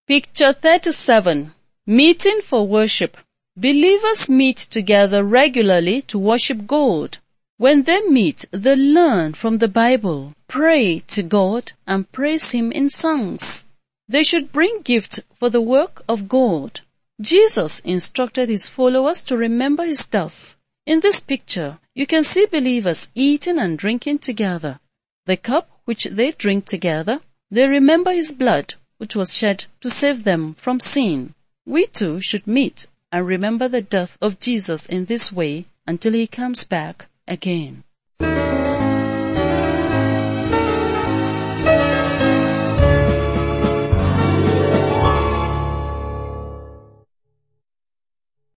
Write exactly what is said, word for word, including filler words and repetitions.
Picture thirty-seven. Meeting for worship. Believers meet together regularly to worship God. When they meet, they learn from the Bible, pray to God, and praise Him in songs. They should bring gifts for the work of God. Jesus instructed His followers to remember His death. In this picture, you can see believers eating and drinking together. The cup which they drink together, they remember His blood, which was shed to save them from sin. We too should meet and remember the death of Jesus in this way until He comes back again.